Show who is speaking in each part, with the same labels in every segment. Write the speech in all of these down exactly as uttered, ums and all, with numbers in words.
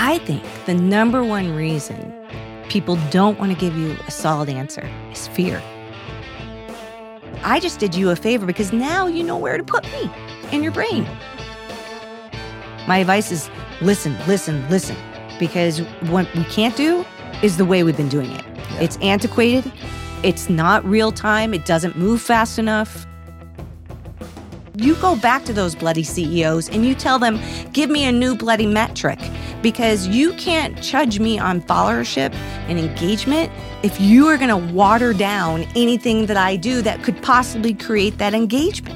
Speaker 1: I think the number one reason people don't want to give you a solid answer is fear. I just did you a favor because now you know where to put me in your brain. My advice is listen, listen, listen, because what we can't do is the way we've been doing it. Yeah. It's antiquated. It's not real time. It doesn't move fast enough. You go back to those bloody C E Os and you tell them, give me a new bloody metric, because you can't judge me on followership and engagement if you are going to water down anything that I do that could possibly create that engagement.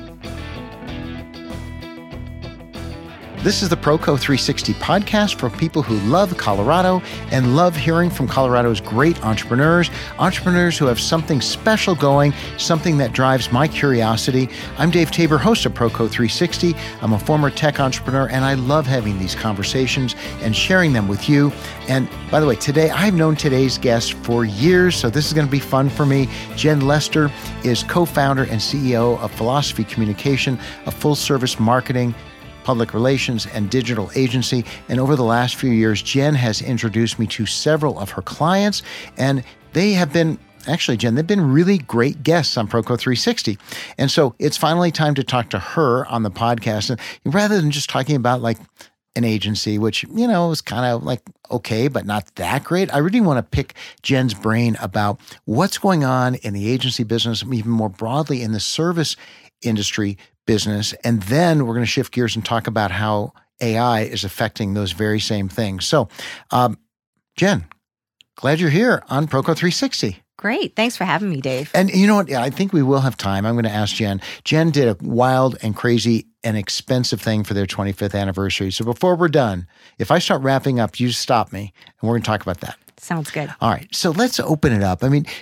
Speaker 2: This is the Proco three sixty podcast for people who love Colorado and love hearing from Colorado's great entrepreneurs, entrepreneurs who have something special going, something that drives my curiosity. I'm Dave Tabor, host of Proco three sixty. I'm a former tech entrepreneur, and I love having these conversations and sharing them with you. And by the way, today, I've known today's guest for years, so this is going to be fun for me. Jen Lester is co-founder and C E O of Philosophy Communication, a full-service marketing, public relations, and digital agency. And over the last few years, Jen has introduced me to several of her clients, and they have been, actually, Jen, they've been really great guests on Proco three sixty. And so it's finally time to talk to her on the podcast. And rather than just talking about like an agency, which, you know, is kind of like okay, but not that great, I really want to pick Jen's brain about what's going on in the agency business, even more broadly in the service industry business. And then we're going to shift gears and talk about how A I is affecting those very same things. So, um, Jen, glad you're here on Proco three sixty.
Speaker 1: Great. Thanks for having me, Dave.
Speaker 2: And you know what? I think we will have time. I'm going to ask Jen. Jen did a wild and crazy and expensive thing for their twenty-fifth anniversary. So before we're done, if I start wrapping up, you stop me, and we're going to talk about that.
Speaker 1: Sounds good.
Speaker 2: All right. So let's open it up. I mean,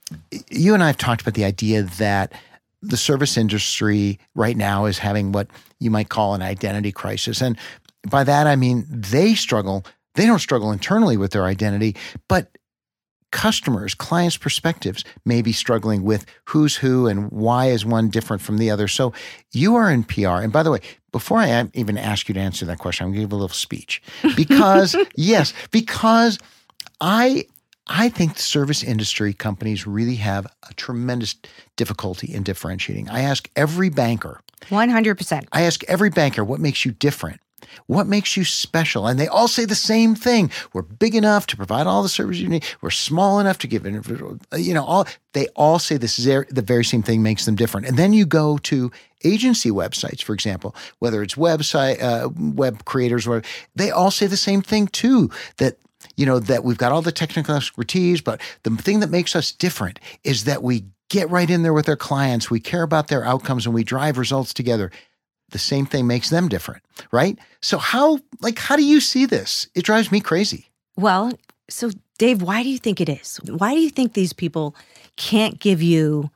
Speaker 2: you and I have talked about the idea that the service industry right now is having what you might call an identity crisis. And by that, I mean, they struggle. They don't struggle internally with their identity, but customers, clients' perspectives may be struggling with who's who and why is one different from the other. So you are in P R. And by the way, before I even ask you to answer that question, I'm going to give a little speech. Because, yes, because I... I think the service industry companies really have a tremendous difficulty in differentiating. I ask every banker.
Speaker 1: one hundred percent.
Speaker 2: I ask every banker, what makes you different? What makes you special? And they all say the same thing. We're big enough to provide all the services you need. We're small enough to give individual, you know, all, they all say this is the very same thing makes them different. And then you go to agency websites, for example, whether it's website, uh, web creators, or they all say the same thing too, that you know, that we've got all the technical expertise, but the thing that makes us different is that we get right in there with our clients. We care about their outcomes and we drive results together. The same thing makes them different, right? So how, like, how do you see this? It drives me crazy.
Speaker 1: Well, so Dave, why do you think it is? Why do you think these people can't give you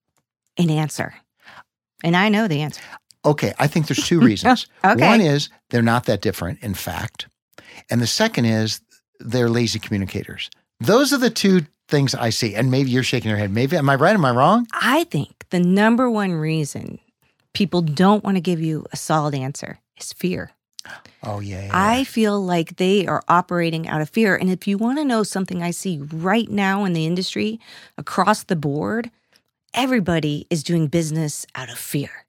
Speaker 1: an answer? And I know the answer.
Speaker 2: Okay, I think there's two reasons.
Speaker 1: Okay.
Speaker 2: One is they're not that different, in fact. And the second is they're lazy communicators. Those are the two things I see. And maybe you're shaking your head. Maybe, am I right? Am I wrong?
Speaker 1: I think the number one reason people don't want to give you a solid answer is fear.
Speaker 2: Oh, yeah, yeah.
Speaker 1: I feel like they are operating out of fear. And if you want to know something I see right now in the industry, across the board, everybody is doing business out of fear.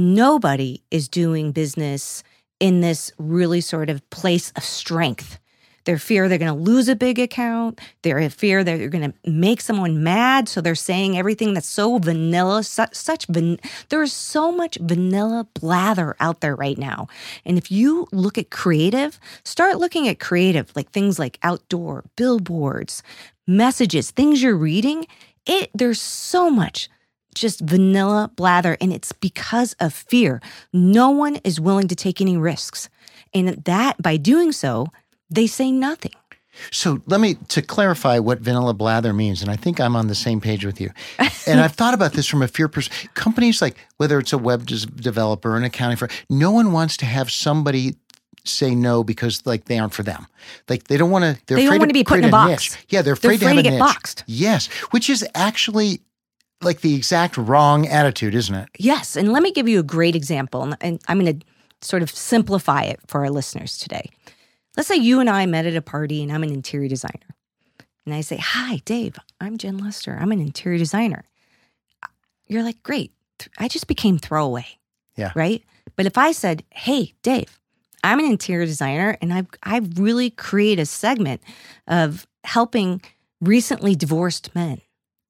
Speaker 1: Nobody is doing business in this really sort of place of strength. They're fear they're going to lose a big account. They're in fear they're going to make someone mad. So they're saying everything that's so vanilla, such, such van- there is so much vanilla blather out there right now. And if you look at creative, start looking at creative, like things like outdoor, billboards, messages, things you're reading. It there's so much just vanilla blather, and it's because of fear. No one is willing to take any risks. And that, by doing so, they say nothing.
Speaker 2: So let me, to clarify what vanilla blather means, and I think I'm on the same page with you. And I've thought about this from a fear perspective. Companies like, whether it's a web des- developer, an accounting firm, no one wants to have somebody say no because like they aren't for them. Like they don't want to, they're
Speaker 1: they
Speaker 2: afraid
Speaker 1: don't want to be put in a box.
Speaker 2: Niche. Yeah, they're afraid,
Speaker 1: they're afraid
Speaker 2: to have
Speaker 1: to
Speaker 2: a
Speaker 1: get
Speaker 2: niche.
Speaker 1: boxed.
Speaker 2: Yes, which is actually like the exact wrong attitude, isn't it?
Speaker 1: Yes, and let me give you a great example, and I'm going to sort of simplify it for our listeners today. let's say you and I met at a party and I'm an interior designer. And I say, hi, Dave, I'm Jen Lester. I'm an interior designer. You're like, great. I just became throwaway.
Speaker 2: Yeah.
Speaker 1: Right? But if I said, hey, Dave, I'm an interior designer and I've, I've really created a segment of helping recently divorced men.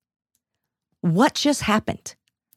Speaker 1: What just happened?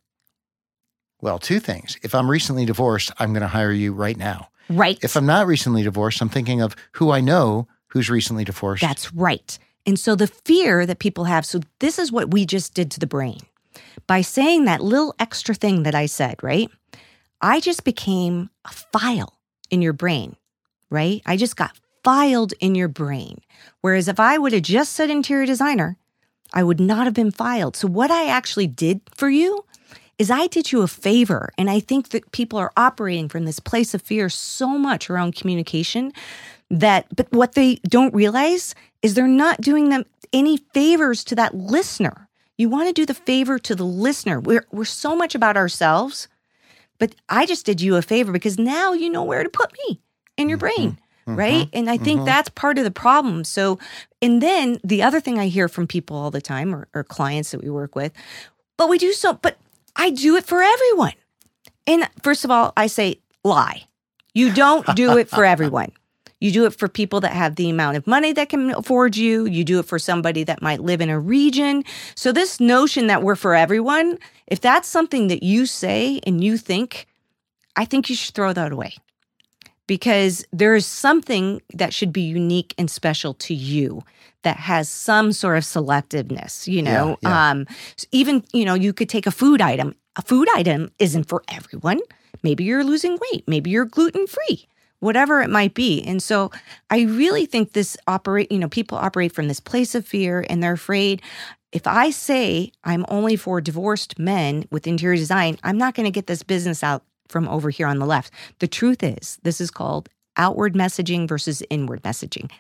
Speaker 2: Well, two things. If I'm recently divorced, I'm going to hire you right now.
Speaker 1: Right.
Speaker 2: If I'm not recently divorced, I'm thinking of who I know who's recently divorced.
Speaker 1: That's right. And so the fear that people have, so this is what we just did to the brain. By saying that little extra thing that I said, right? I just became a file in your brain, right? I just got filed in your brain. Whereas if I would have just said interior designer, I would not have been filed. So what I actually did for you is I did you a favor. And I think that people are operating from this place of fear so much around communication that, but what they don't realize is they're not doing them any favors to that listener. You want to do the favor to the listener. We're, we're so much about ourselves, but I just did you a favor because now you know where to put me in your brain, mm-hmm. right? And I think mm-hmm. that's part of the problem. So, and then the other thing I hear from people all the time or, or clients that we work with, but we do so, but I do it for everyone. And first of all, I say, lie. You don't do it for everyone. You do it for people that have the amount of money that can afford you. You do it for somebody that might live in a region. So this notion that we're for everyone, if that's something that you say and you think, I think you should throw that away. Because there is something that should be unique and special to you that has some sort of selectiveness, you know.
Speaker 2: Yeah, yeah.
Speaker 1: Um, even, you know, you could take a food item. A food item isn't for everyone. Maybe you're losing weight. Maybe you're gluten-free. Whatever it might be. And so I really think this operate, you know, people operate from this place of fear and they're afraid if I say I'm only for divorced men with interior design, I'm not going to get this business out from over here on the left. The truth is, this is called outward messaging versus inward messaging.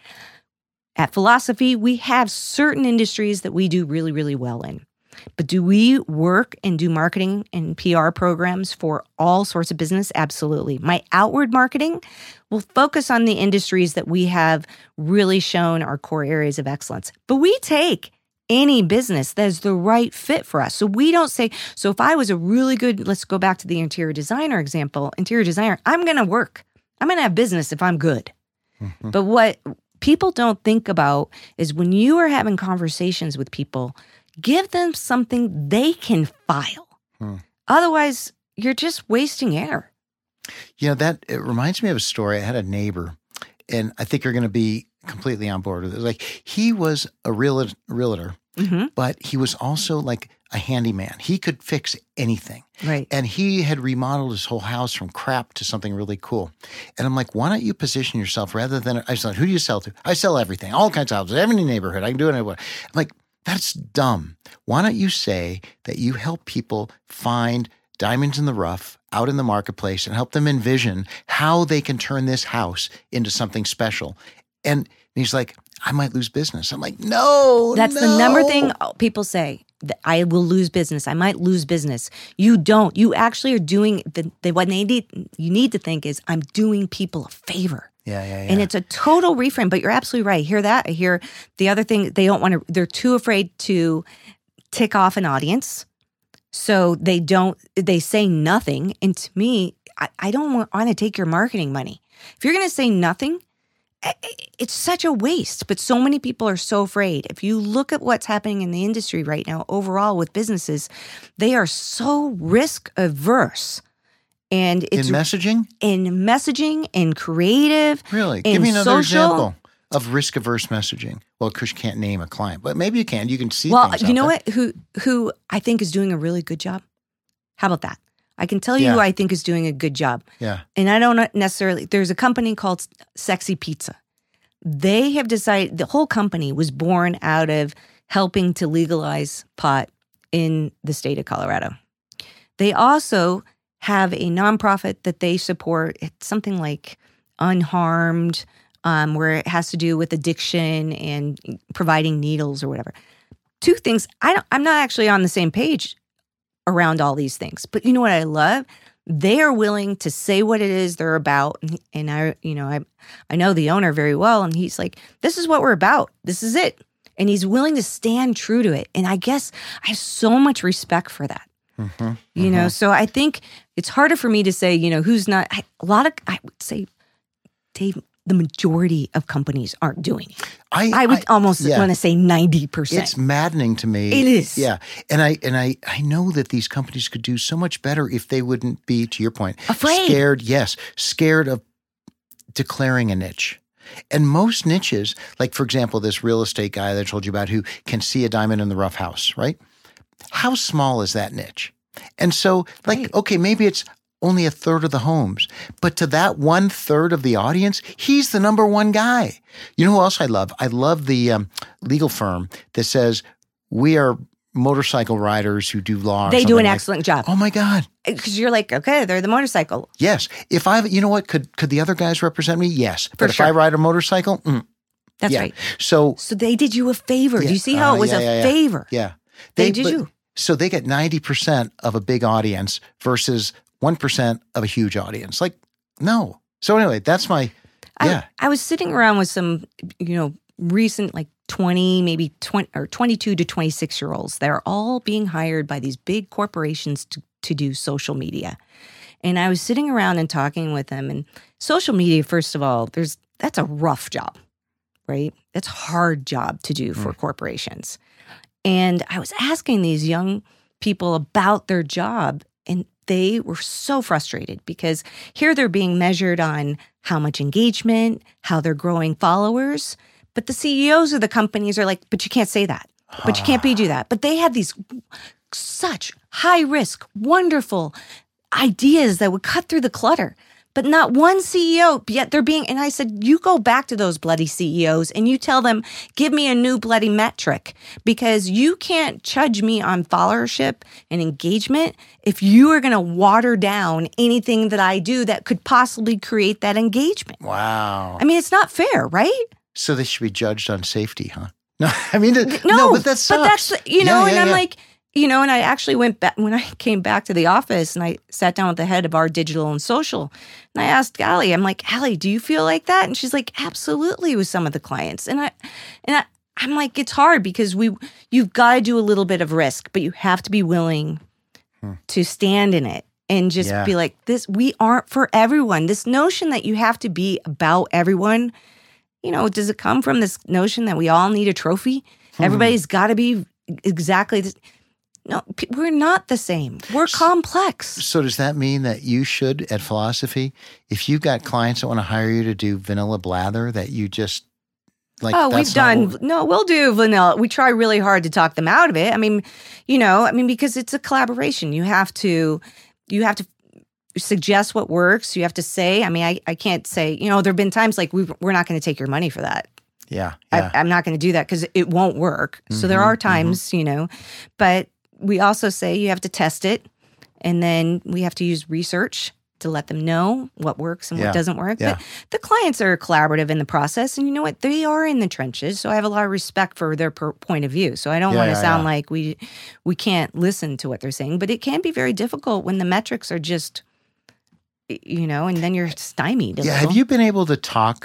Speaker 1: At Philosophy, we have certain industries that we do really, really well in. But do we work and do marketing and P R programs for all sorts of business? Absolutely. My outward marketing will focus on the industries that we have really shown our core areas of excellence. But we take any business that is the right fit for us. So we don't say, so if I was a really good, let's go back to the interior designer example, interior designer, I'm going to work. I'm going to have business if I'm good. Mm-hmm. But what people don't think about is when you are having conversations with people, give them something they can file. Hmm. Otherwise, you're just wasting air.
Speaker 2: You know, that it reminds me of a story. I had a neighbor, and I think you're going to be completely on board with it. Like, he was a real, realtor, mm-hmm. but he was also like a handyman. He could fix anything.
Speaker 1: Right.
Speaker 2: And he had remodeled his whole house from crap to something really cool. And I'm like, why don't you position yourself rather than, I said, who do you sell to? I sell everything, all kinds of houses, every neighborhood. I can do it. I'm like, that's dumb. Why don't you say that you help people find diamonds in the rough out in the marketplace and help them envision how they can turn this house into something special? And he's like, I might lose business. I'm like, no,
Speaker 1: That's
Speaker 2: no.
Speaker 1: the number thing people say. That I will lose business. I might lose business. You don't. You actually are doing the, the what they need. You need to think is, I'm doing people a favor.
Speaker 2: Yeah, yeah, yeah.
Speaker 1: And it's a total reframe, but you're absolutely right. I hear that. I hear the other thing, they don't want to, they're too afraid to tick off an audience. So they don't, they say nothing. And to me, I, I don't want, want to take your marketing money. If you're going to say nothing, it's such a waste. But so many people are so afraid. If you look at what's happening in the industry right now, overall with businesses, they are so risk averse. And it's
Speaker 2: in messaging?
Speaker 1: In messaging, in creative.
Speaker 2: Really? Give me another example of risk-averse messaging. Well, of course, you can't name a client, but maybe you can. You can see
Speaker 1: well,
Speaker 2: things
Speaker 1: you know
Speaker 2: there.
Speaker 1: what? Who who I think is doing a really good job? How about that? I can tell you
Speaker 2: yeah.
Speaker 1: who I think is doing a good job.
Speaker 2: Yeah.
Speaker 1: And I don't necessarily, there's a company called Sexy Pizza. They have decided, the whole company was born out of helping to legalize pot in the state of Colorado. They also have a nonprofit that they support. It's something like Unharmed, um, where it has to do with addiction and providing needles or whatever. Two things. I don't, I'm not actually on the same page around all these things. But you know what I love? they are willing to say what it is they're about. And, and I, you know, I, I know the owner very well, and he's like, this is what we're about. This is it. And he's willing to stand true to it. And I guess I have so much respect for that. Mm-hmm, you mm-hmm. know, so I think it's harder for me to say, you know, who's not, I, a lot of, I would say, Dave, the majority of companies aren't doing it. I, I would I, almost yeah. want to say ninety percent.
Speaker 2: It's maddening to me.
Speaker 1: It is.
Speaker 2: Yeah. And I and I, I know that these companies could do so much better if they wouldn't be, to your point,
Speaker 1: afraid.
Speaker 2: Scared, yes, scared of declaring a niche. And most niches, like for example, this real estate guy that I told you about who can see a diamond in the rough house, right? How small is that niche? And so like, right. okay, maybe it's only a third of the homes. But to that one third of the audience, he's the number one guy. You know who else I love? I love the um, legal firm that says, we are motorcycle riders who do law.
Speaker 1: They do an
Speaker 2: like,
Speaker 1: excellent job.
Speaker 2: Oh my God.
Speaker 1: Because you're like, okay, they're the motorcycle.
Speaker 2: Yes. If I, you know what, could could the other guys represent me? Yes.
Speaker 1: For
Speaker 2: but
Speaker 1: sure.
Speaker 2: if I ride a motorcycle, mm,
Speaker 1: that's
Speaker 2: yeah.
Speaker 1: right.
Speaker 2: So,
Speaker 1: so they did you a favor.
Speaker 2: Yeah,
Speaker 1: Do you see how
Speaker 2: uh,
Speaker 1: it was
Speaker 2: yeah,
Speaker 1: a
Speaker 2: yeah, yeah.
Speaker 1: favor?
Speaker 2: Yeah.
Speaker 1: They,
Speaker 2: they
Speaker 1: did
Speaker 2: but,
Speaker 1: you.
Speaker 2: So they get ninety percent of a big audience versus one percent of a huge audience. Like, no. So anyway, that's my, yeah.
Speaker 1: I, I was sitting around with some, you know, recent, like twenty, maybe twenty or twenty-two to twenty-six year olds. They're all being hired by these big corporations to, to do social media. And I was sitting around and talking with them. And social media, first of all, there's that's a rough job, right? That's a hard job to do for mm. corporations. And I was asking these young people about their job, and they were so frustrated because here they're being measured on how much engagement, how they're growing followers. But the C E Os of the companies are like, but you can't say that. But you can't be do that. But they had these such high risk, wonderful ideas that would cut through the clutter. But not one C E O, yet they're being, and I said, you go back to those bloody C E Os and you tell them, give me a new bloody metric, because you can't judge me on followership and engagement if you are going to water down anything that I do that could possibly create that engagement.
Speaker 2: Wow.
Speaker 1: I mean, it's not fair, right?
Speaker 2: So they should be judged on safety, huh? No, I mean, no,
Speaker 1: no
Speaker 2: but that sucks.
Speaker 1: But that's, you know,
Speaker 2: yeah,
Speaker 1: and
Speaker 2: yeah,
Speaker 1: I'm
Speaker 2: yeah.
Speaker 1: like, you know, and I actually went back, when I came back to the office and I sat down with the head of our digital and social, and I asked Allie, I'm like, Allie, do you feel like that? And she's like, absolutely, with some of the clients. And I, and I, I'm like, it's hard because we, you've got to do a little bit of risk, but you have to be willing hmm. to stand in it and just
Speaker 2: yeah.
Speaker 1: be like, this, we aren't for everyone. This notion that you have to be about everyone, you know, does it come from this notion that we all need a trophy? Hmm. Everybody's got to be exactly this. No, we're not the same. We're complex.
Speaker 2: So does that mean that you should, at Philosophy, if you've got clients that want to hire you to do vanilla blather, that you just like?
Speaker 1: Oh,
Speaker 2: that's
Speaker 1: we've done.
Speaker 2: what,
Speaker 1: no, we'll do vanilla. We try really hard to talk them out of it. I mean, you know, I mean, because it's a collaboration. You have to, you have to suggest what works. You have to say. I mean, I, I can't say. You know, there've been times like we we're not going to take your money for that.
Speaker 2: Yeah, yeah.
Speaker 1: I, I'm not going to do that because it won't work. Mm-hmm, so there are times, mm-hmm. you know, but. We also say you have to test it, and then we have to use research to let them know what works and
Speaker 2: yeah.
Speaker 1: what doesn't work.
Speaker 2: Yeah.
Speaker 1: But the clients are collaborative in the process, and you know what? They are in the trenches, so I have a lot of respect for their per- point of view. So I don't
Speaker 2: yeah,
Speaker 1: want to
Speaker 2: yeah,
Speaker 1: sound
Speaker 2: yeah.
Speaker 1: like we we can't listen to what they're saying, but it can be very difficult when the metrics are just, you know, and then you're stymied. A
Speaker 2: yeah.
Speaker 1: little.
Speaker 2: Have you been able to talk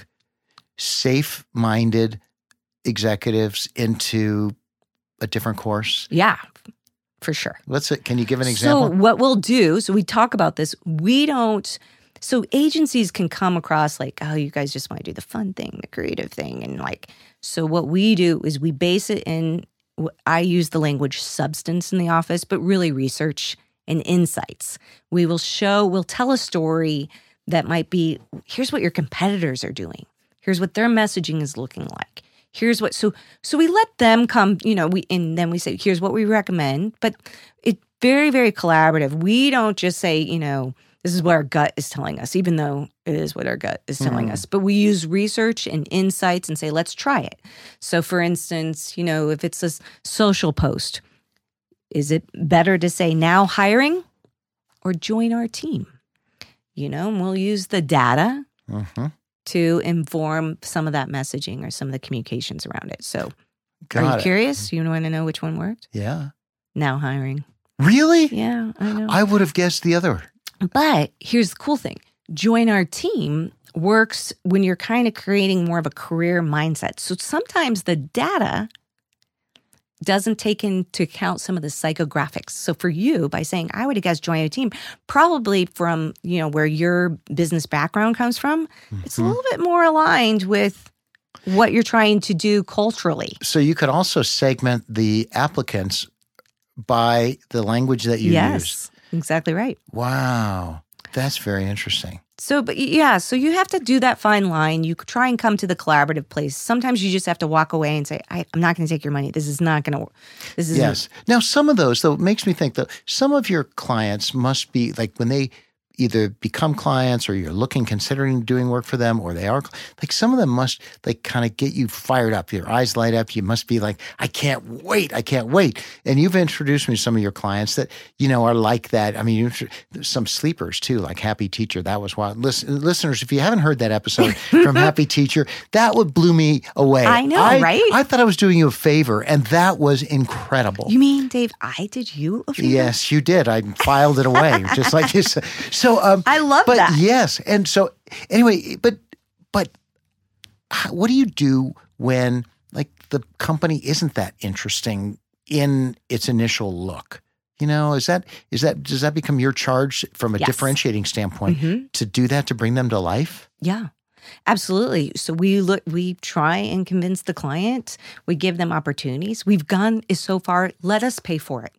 Speaker 2: safe-minded executives into a different course?
Speaker 1: Yeah. For sure.
Speaker 2: Let's. Can you give an example?
Speaker 1: So what we'll do, so we talk about this, we don't, so agencies can come across like, oh, you guys just want to do the fun thing, the creative thing. And like, so what we do is we base it in, I use the language substance in the office, but really research and insights. We will show, we'll tell a story that might be, here's what your competitors are doing. Here's what their messaging is looking like. Here's what, so so we let them come, you know, we and then we say, here's what we recommend. But it's very, very collaborative. We don't just say, you know, this is what our gut is telling us, even though it is what our gut is telling mm. us. But we use research and insights and say, let's try it. So for instance, you know, if it's a social post, is it better to say now hiring or join our team? You know, and we'll use the data. Mm-hmm. to inform some of that messaging or some of the communications around it. So
Speaker 2: Got
Speaker 1: are you
Speaker 2: it.
Speaker 1: curious? You want to know which one worked?
Speaker 2: Yeah.
Speaker 1: Now hiring.
Speaker 2: Really?
Speaker 1: Yeah, I know.
Speaker 2: I would have guessed the other.
Speaker 1: But here's the cool thing. Join Our Team works when you're kind of creating more of a career mindset. So sometimes the data doesn't take into account some of the psychographics. So for you, by saying, I would have guessed join a team, probably from, you know, where your business background comes from, mm-hmm. it's a little bit more aligned with what you're trying to do culturally.
Speaker 2: So you could also segment the applicants by the language that you
Speaker 1: yes,
Speaker 2: use.
Speaker 1: Yes, exactly right.
Speaker 2: Wow. That's very interesting.
Speaker 1: So, but yeah, so you have to do that fine line. You try and come to the collaborative place. Sometimes you just have to walk away and say, I, I'm not going to take your money. This is not going to, this is
Speaker 2: Yes. Now, some of those, though, it makes me think that some of your clients must be, like when they either become clients or you're looking, considering doing work for them, or they are, like some of them must like kind of get you fired up. Your eyes light up. You must be like, I can't wait. I can't wait. And you've introduced me to some of your clients that, you know, are like that. I mean, you some sleepers too, like Happy Teacher. That was wild. Listen, listeners, if you haven't heard that episode from Happy Teacher, that would blew me away.
Speaker 1: I know,
Speaker 2: I,
Speaker 1: right?
Speaker 2: I thought I was doing you a favor, and that was incredible.
Speaker 1: You mean, Dave, I did you a favor?
Speaker 2: Yes, you did. I filed it away, just like you said. So um,
Speaker 1: I love
Speaker 2: but
Speaker 1: that.
Speaker 2: Yes, and so anyway, but but what do you do when like the company isn't that interesting in its initial look? You know, is that is that does that become your charge from a
Speaker 1: yes.
Speaker 2: differentiating standpoint
Speaker 1: mm-hmm.
Speaker 2: to do that, to bring them to life?
Speaker 1: Yeah. Absolutely. So we look, we try and convince the client. We give them opportunities. We've gone so far. Let us pay for it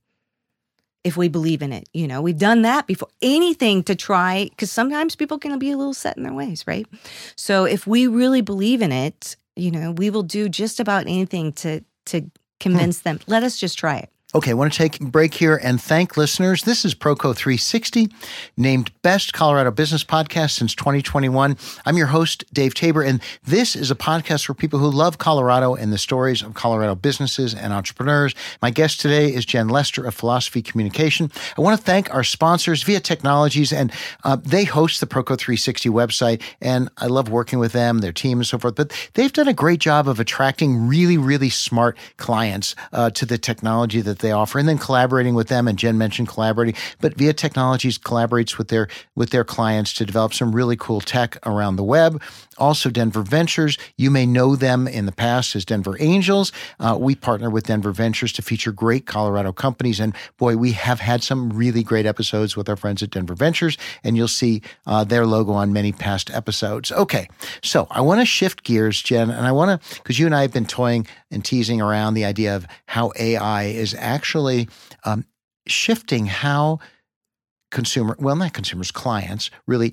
Speaker 1: if we believe in it. You know, we've done that before. Anything to try, because sometimes people can be a little set in their ways, right? So if we really believe in it, you know, we will do just about anything to to convince hmm. them. Let us just try it.
Speaker 2: Okay, I want to take a break here and thank listeners. This is Proco three sixty, named Best Colorado Business Podcast since twenty twenty-one. I'm your host, Dave Tabor, and this is a podcast for people who love Colorado and the stories of Colorado businesses and entrepreneurs. My guest today is Jen Lester of Philosophy Communication. I want to thank our sponsors, Via Technologies, and uh, they host the Proco three sixty website, and I love working with them, their team, and so forth. But they've done a great job of attracting really, really smart clients uh, to the technology that they offer, and then collaborating with them. And Jen mentioned collaborating, but Via Technologies collaborates with their with their clients to develop some really cool tech around the web. Also, Denver Ventures. You may know them in the past as Denver Angels. Uh, we partner with Denver Ventures to feature great Colorado companies, and boy, we have had some really great episodes with our friends at Denver Ventures, and you'll see uh, their logo on many past episodes. Okay, so I want to shift gears, Jen, and I want to, because you and I have been toying and teasing around the idea of how A I is actually um, shifting how consumer, well, not consumers, clients really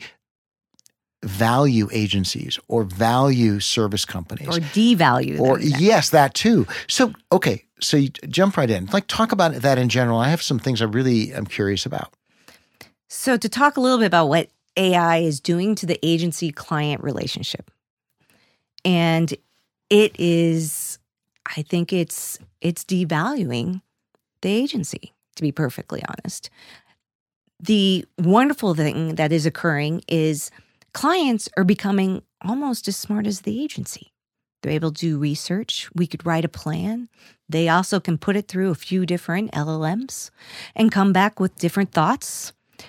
Speaker 2: value agencies or value service companies.
Speaker 1: Or devalue them.
Speaker 2: Or yes, that too. So, okay, so you jump right in. Like, talk about that in general. I have some things I really am curious about.
Speaker 1: So to talk a little bit about what A I is doing to the agency-client relationship. And it is, I think it's it's devaluing the agency, to be perfectly honest. The wonderful thing that is occurring is clients are becoming almost as smart as the agency. They're able to do research. We could write a plan. They also can put it through a few different L L Ms and come back with different thoughts.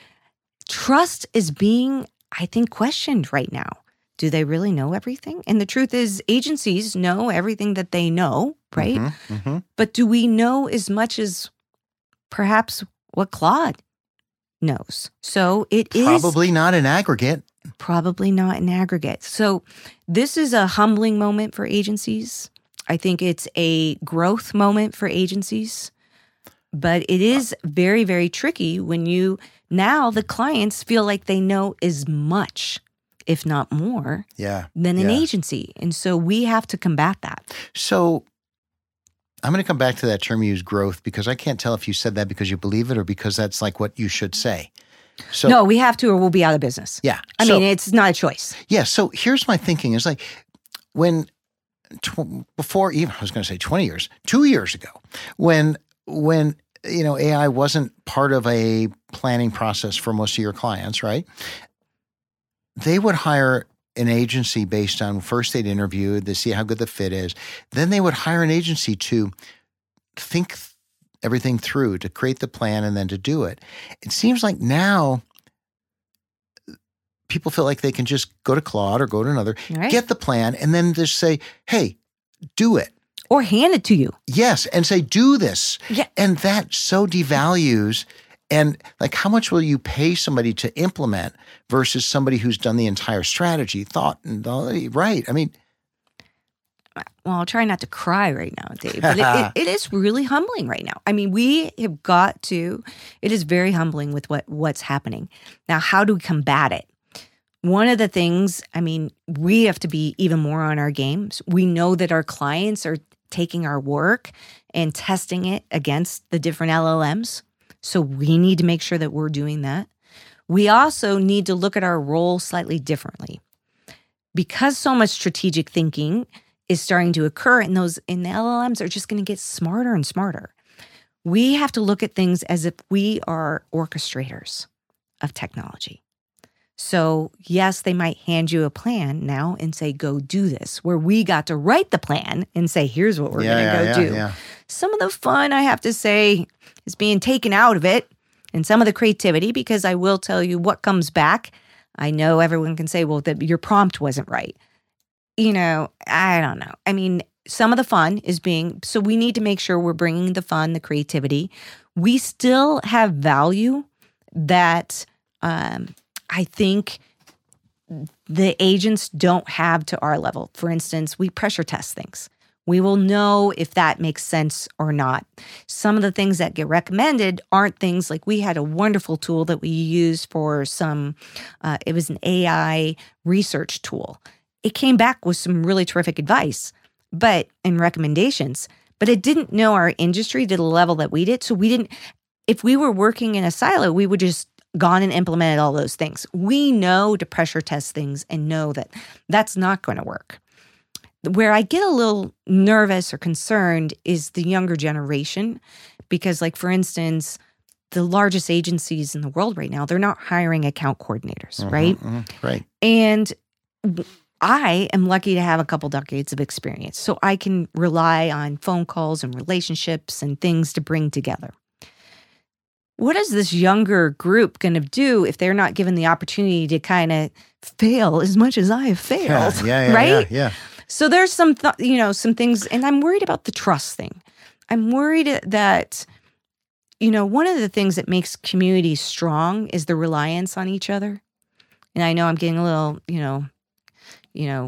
Speaker 1: Trust is being, I think, questioned right now. Do they really know everything? And the truth is, agencies know everything that they know, right?
Speaker 2: Mm-hmm, mm-hmm.
Speaker 1: But do we know as much as perhaps what Claude knows? So it
Speaker 2: Probably
Speaker 1: is
Speaker 2: probably not in aggregate.
Speaker 1: Probably not in aggregate. So this is a humbling moment for agencies. I think it's a growth moment for agencies. But it is very, very tricky when you, now the clients feel like they know as much, if not more,
Speaker 2: yeah,
Speaker 1: than an
Speaker 2: yeah.
Speaker 1: agency. And so we have to combat that.
Speaker 2: So I'm going to come back to that term you use, growth, because I can't tell if you said that because you believe it or because that's like what you should say. So,
Speaker 1: no, we have to or we'll be out of business.
Speaker 2: Yeah.
Speaker 1: I
Speaker 2: so,
Speaker 1: mean, it's not a choice.
Speaker 2: Yeah. So here's my thinking is like when, tw- before even, I was going to say twenty years, two years ago, when, when, you know, A I wasn't part of a planning process for most of your clients, right? They would hire an agency based on first they'd interview to see how good the fit is. Then they would hire an agency to think everything through, to create the plan and then to do it. It seems like now people feel like they can just go to Claude or go to another,
Speaker 1: Right.
Speaker 2: get the plan, and then just say, hey, do it.
Speaker 1: Or hand it to you.
Speaker 2: Yes, and say, do this.
Speaker 1: Yeah.
Speaker 2: And that so devalues, and like how much will you pay somebody to implement versus somebody who's done the entire strategy, thought, and all, right. I mean,
Speaker 1: well, I'll try not to cry right now, Dave, but it, it, it is really humbling right now. I mean, we have got to, it is very humbling with what what's happening. Now, how do we combat it? One of the things, I mean, we have to be even more on our games. We know that our clients are taking our work and testing it against the different L L Ms. So we need to make sure that we're doing that. We also need to look at our role slightly differently. Because so much strategic thinking is starting to occur, and those in the L L Ms are just going to get smarter and smarter. We have to look at things as if we are orchestrators of technology. So yes, they might hand you a plan now and say, go do this, where we got to write the plan and say, here's what we're
Speaker 2: yeah,
Speaker 1: going to
Speaker 2: yeah,
Speaker 1: go
Speaker 2: yeah,
Speaker 1: do.
Speaker 2: yeah.
Speaker 1: Some of the fun, I have to say, is being taken out of it, and some of the creativity, because I will tell you what comes back. I know everyone can say, well, that your prompt wasn't right. You know, I don't know. I mean, some of the fun is being, so we need to make sure we're bringing the fun, the creativity. We still have value that um, I think the agents don't have to our level. For instance, we pressure test things. We will know if that makes sense or not. Some of the things that get recommended aren't things like, we had a wonderful tool that we used for some, uh, it was an A I research tool. It came back with some really terrific advice, but and recommendations, but it didn't know our industry to the level that we did. So we didn't, if we were working in a silo, we would just gone and implemented all those things. We know to pressure test things and know that that's not going to work. Where I get a little nervous or concerned is the younger generation, because like, for instance, the largest agencies in the world right now, they're not hiring account coordinators,
Speaker 2: Mm-hmm,
Speaker 1: right?
Speaker 2: Mm-hmm, right.
Speaker 1: And I am lucky to have a couple decades of experience, so I can rely on phone calls and relationships and things to bring together. What is this younger group going to do if they're not given the opportunity to kind of fail as much as I have failed?
Speaker 2: Yeah, yeah, yeah,
Speaker 1: right?
Speaker 2: yeah, yeah.
Speaker 1: So there's some, th- you know, some things, and I'm worried about the trust thing. I'm worried that, you know, one of the things that makes communities strong is the reliance on each other. And I know I'm getting a little, you know, you know,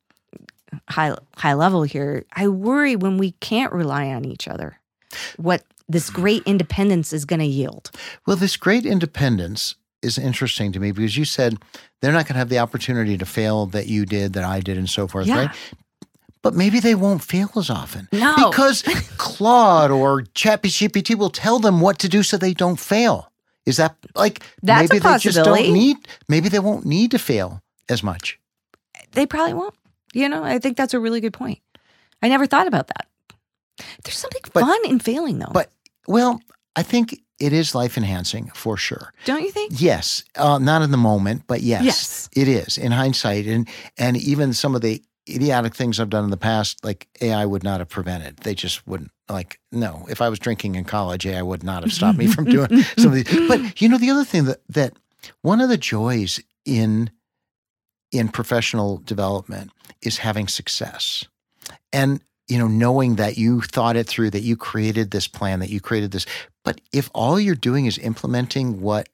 Speaker 1: high high level here. I worry when we can't rely on each other, what this great independence is going to yield.
Speaker 2: Well, this great independence is interesting to me because you said they're not going to have the opportunity to fail that you did, that I did, and so forth,
Speaker 1: Yeah.
Speaker 2: right? But maybe they won't fail as often.
Speaker 1: No.
Speaker 2: Because Claude or ChatGPT will tell them what to do so they don't fail. Is that like,
Speaker 1: That's
Speaker 2: maybe
Speaker 1: a
Speaker 2: they just
Speaker 1: possibility.
Speaker 2: don't need, maybe they won't need to fail as much.
Speaker 1: They probably won't. You know, I think that's a really good point. I never thought about that. There's something
Speaker 2: But-
Speaker 1: fun in failing, though.
Speaker 2: But, well, I think it is life enhancing for sure.
Speaker 1: Don't you think?
Speaker 2: Yes, uh, not in the moment, but yes,
Speaker 1: Yes.
Speaker 2: it is in hindsight. And and even some of the idiotic things I've done in the past, like A I would not have prevented. They just wouldn't. Like, no, if I was drinking in college, A I would not have stopped me from doing some of these. But you know, the other thing that that one of the joys in in professional development is having success, and you know, knowing that you thought it through, that you created this plan, that you created this. But if all you're doing is implementing what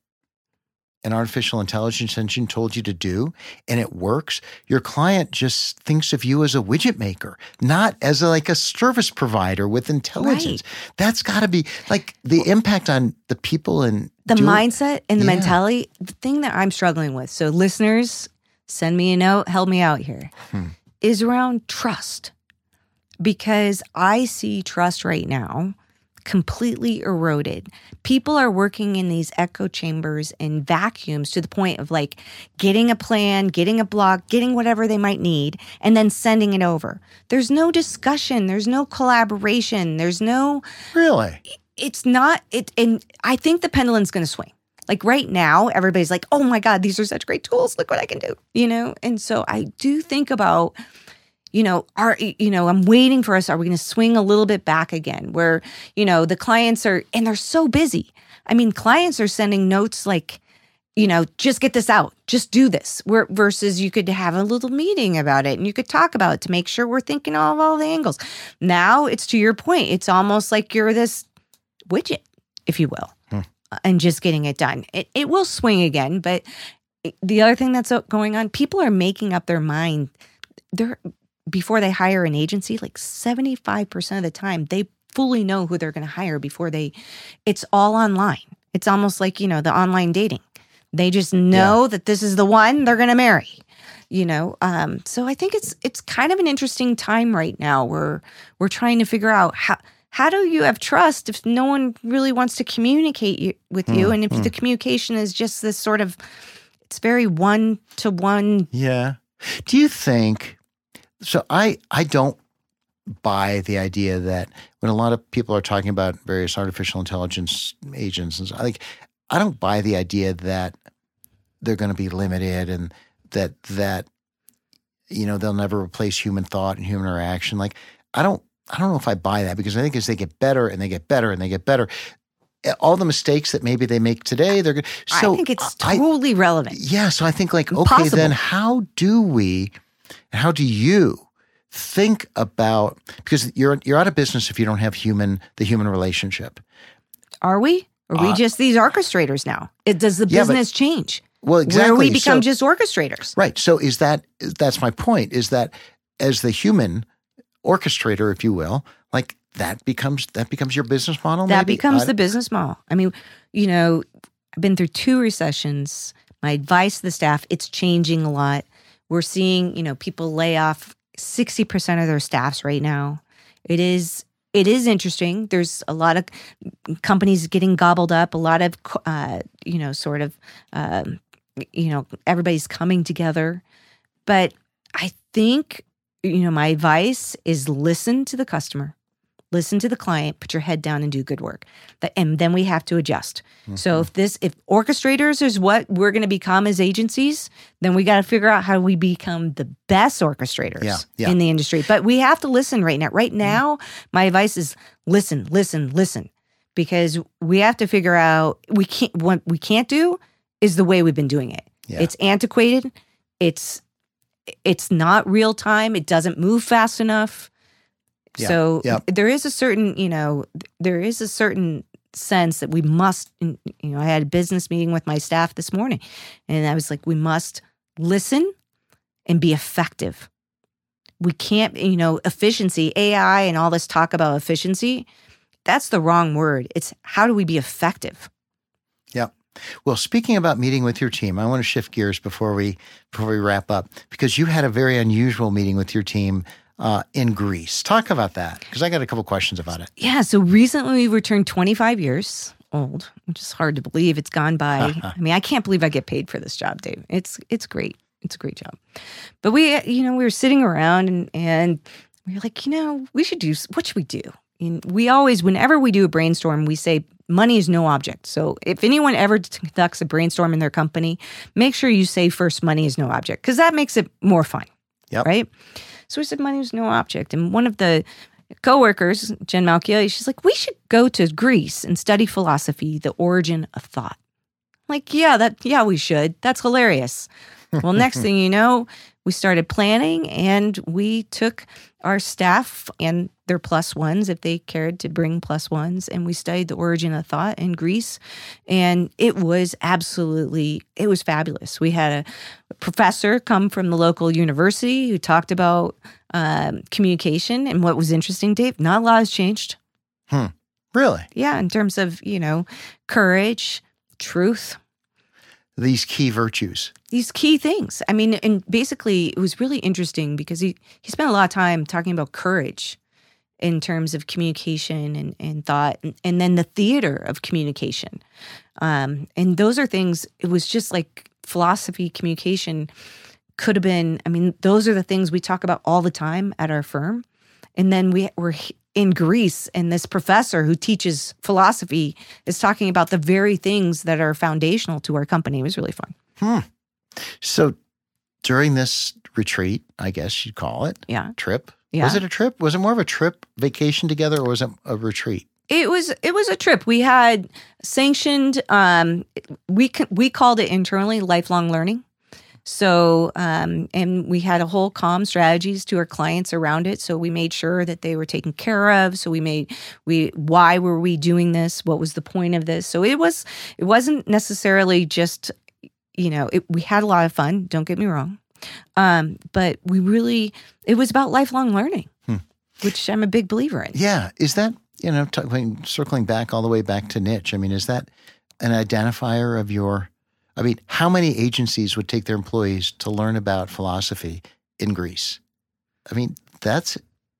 Speaker 2: an artificial intelligence engine told you to do, and it works, your client just thinks of you as a widget maker, not as a, like a service provider with intelligence.
Speaker 1: Right.
Speaker 2: That's got to be like the impact on the people and
Speaker 1: The
Speaker 2: doing-
Speaker 1: mindset and the
Speaker 2: Yeah.
Speaker 1: mentality, the thing that I'm struggling with, so listeners, send me a note, help me out here,
Speaker 2: Hmm.
Speaker 1: is around trust. Because I see trust right now completely eroded. People are working in these echo chambers and vacuums to the point of like getting a plan, getting a blog, getting whatever they might need, and then sending it over. There's no discussion. There's no collaboration. There's no,
Speaker 2: Really?
Speaker 1: it's not, it. And I think the pendulum's going to swing. Like right now, everybody's like, oh my God, these are such great tools. Look what I can do, you know? And so I do think about, you know, are, you know, I'm waiting for us. Are we going to swing a little bit back again where, you know, the clients are, and they're so busy. I mean, clients are sending notes like you know, just get this out, just do this. Where, versus you could have a little meeting about it and you could talk about it to make sure we're thinking of all the angles. Now it's to your point. It's almost like you're this widget, if you will, hmm. and just getting it done. It, it will swing again. But the other thing that's going on, people are making up their mind. They're, before they hire an agency, like seventy-five percent of the time, they fully know who they're going to hire before they, it's all online. It's almost like, you know, the online dating. They just know yeah. that this is the one they're going to marry, you know. Um, so I think it's it's kind of an interesting time right now where we're trying to figure out how how do you have trust if no one really wants to communicate you, with mm, you, and if mm. the communication is just this sort of, it's very one to one.
Speaker 2: Yeah. Do you think? So I I don't buy the idea that when a lot of people are talking about various artificial intelligence agents and so, like I don't buy the idea that they're going to be limited and that, that, you know, they'll never replace human thought and human interaction. Like, I don't, I don't know if I buy that, because I think as they get better and they get better and they get better, all the mistakes that maybe they make today, they're good. So
Speaker 1: I think it's totally I, relevant.
Speaker 2: Yeah. So I think like, okay,
Speaker 1: Possible.
Speaker 2: Then how do we, how do you think about, because you're, you're out of business if you don't have human, the human relationship.
Speaker 1: Are we? Are we uh, just these orchestrators now? It, does the
Speaker 2: yeah,
Speaker 1: business
Speaker 2: but,
Speaker 1: change?
Speaker 2: Well, exactly.
Speaker 1: Where we become
Speaker 2: so,
Speaker 1: just orchestrators.
Speaker 2: Right. So is that, that's my point, is that as the human orchestrator, if you will, like that becomes, that becomes your business model?
Speaker 1: That
Speaker 2: maybe?
Speaker 1: becomes
Speaker 2: I,
Speaker 1: the business model. I mean, you know, I've been through two recessions. My advice to the staff, it's changing a lot. We're seeing, you know, people lay off sixty percent of their staffs right now. It is It is interesting. There's a lot of companies getting gobbled up, a lot of, uh, you know, sort of, um, you know, everybody's coming together. But I think, you know, my advice is listen to the customer, listen to the client, put your head down and do good work. And then we have to adjust. Mm-hmm. So if this, if orchestrators is what we're going to become as agencies, then we got to figure out how we become the best orchestrators
Speaker 2: yeah, yeah.
Speaker 1: in the industry. But we have to listen right now. Right now, mm-hmm. my advice is listen, listen, listen, because we have to figure out, we can't, what we can't do is the way we've been doing it. Yeah. It's antiquated. It's, it's not real time. It doesn't move fast enough. Yeah, so yeah. there is a certain, you know, there is a certain sense that we must, you know, I had a business meeting with my staff this morning, and I was like, we must listen and be effective. We can't, you know, efficiency, A I and all this talk about efficiency, that's the wrong word. It's how do we be effective?
Speaker 2: Yeah. Well, speaking about meeting with your team, I want to shift gears before we before we wrap up, because you had a very unusual meeting with your team Uh, in Greece. Talk about that, because I got a couple questions about it.
Speaker 1: Yeah, so recently we returned twenty-five years old, which is hard to believe. It's gone by. I mean, I can't believe I get paid for this job, Dave. It's it's great. It's a great job. But we, you know, we were sitting around and and we were like, you know, we should do, what should we do? And we always, whenever we do a brainstorm, we say money is no object. So if anyone ever conducts a brainstorm in their company, make sure you say first money is no object, because that makes it more fun,
Speaker 2: yep.
Speaker 1: right? So we said money was no object. And one of the coworkers, Jen Malchieli, she's like, we should go to Greece and study philosophy, the origin of thought. I'm like, yeah, that, yeah, we should. That's hilarious. Well, next thing you know, we started planning, and we took our staff and their plus ones, if they cared to bring plus ones, and we studied the origin of thought in Greece. And it was absolutely, it was fabulous. We had a professor come from the local university who talked about um, communication. And what was interesting, Dave, not a lot has changed.
Speaker 2: Hmm. Really?
Speaker 1: Yeah, in terms of, you know, courage, truth.
Speaker 2: These key virtues.
Speaker 1: These key things. I mean, and basically it was really interesting because he, he spent a lot of time talking about courage in terms of communication and, and thought, and, and then the theater of communication. Um, and those are things, it was just like philosophy, communication could have been, I mean, those are the things we talk about all the time at our firm. And then we were in Greece, and this professor who teaches philosophy is talking about the very things that are foundational to our company. It was really fun.
Speaker 2: Hmm. So during this retreat, I guess you'd call it,
Speaker 1: yeah,
Speaker 2: trip.
Speaker 1: Yeah.
Speaker 2: Was it a trip? Was it more of a trip, vacation together, or was it a retreat?
Speaker 1: It was it was a trip. We had sanctioned. Um, we we called it internally lifelong learning. So um, and we had a whole comm strategies to our clients around it. So we made sure that they were taken care of. So we made we why were we doing this? What was the point of this? So it was it wasn't necessarily just you know it, we had a lot of fun. Don't get me wrong, um, but we really it was about lifelong learning, hmm. which I'm a big believer in.
Speaker 2: Yeah, is that? You know, talking, circling back all the way back to niche, I mean, is that an identifier of your, I mean, how many agencies would take their employees to learn about philosophy in Greece? I mean, that's,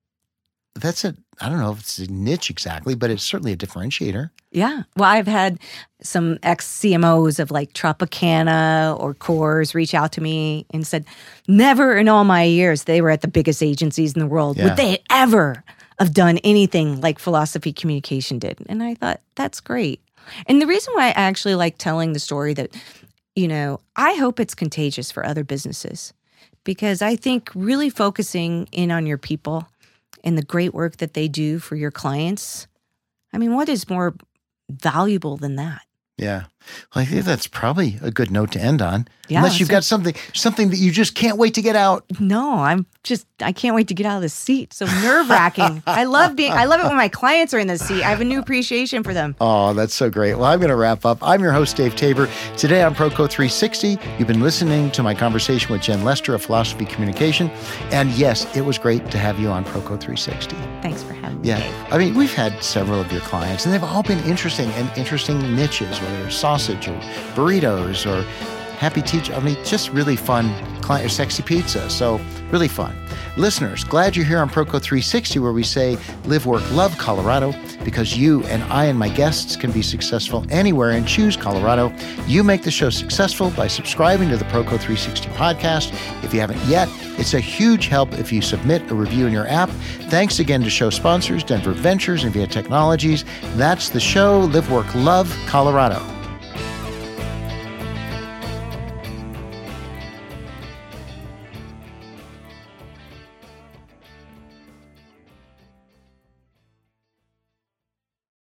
Speaker 2: that's a, I don't know if it's a niche exactly, but it's certainly a differentiator.
Speaker 1: Yeah. Well, I've had some ex-C M Os of like Tropicana or Coors reach out to me and said, never in all my years, they were at the biggest agencies in the world. Yeah. Would they ever have done anything like Philosophy Communication did? And I thought, that's great. And the reason why I actually like telling the story that, you know, I hope it's contagious for other businesses, because I think really focusing in on your people and the great work that they do for your clients, I mean, what is more valuable than that?
Speaker 2: Yeah. Well, I think that's probably a good note to end on.
Speaker 1: Yeah,
Speaker 2: Unless you've got something something that you just can't wait to get out.
Speaker 1: No, I'm just, I can't wait to get out of the seat. So nerve-wracking. I love being, I love it when my clients are in the seat. I have a new appreciation for them.
Speaker 2: Oh, that's so great. Well, I'm going to wrap up. I'm your host, Dave Tabor. Today on Proco three sixty, you've been listening to my conversation with Jen Lester of Philosophy Communication. And yes, it was great to have you on Proco three sixty.
Speaker 1: Thanks for having me,
Speaker 2: Yeah.
Speaker 1: Dave.
Speaker 2: I mean, we've had several of your clients, and they've all been interesting and interesting niches, whether it's sausage or burritos or happy teacher. I mean, just really fun client or sexy pizza. So really fun. Listeners, glad you're here on Proco three sixty, where we say live, work, love Colorado, because you and I and my guests can be successful anywhere and choose Colorado. You make the show successful by subscribing to the Proco three sixty podcast. If you haven't yet, it's a huge help if you submit a review in your app. Thanks again to show sponsors, Denver Ventures and Via Technologies. That's the show, Live, Work, Love Colorado.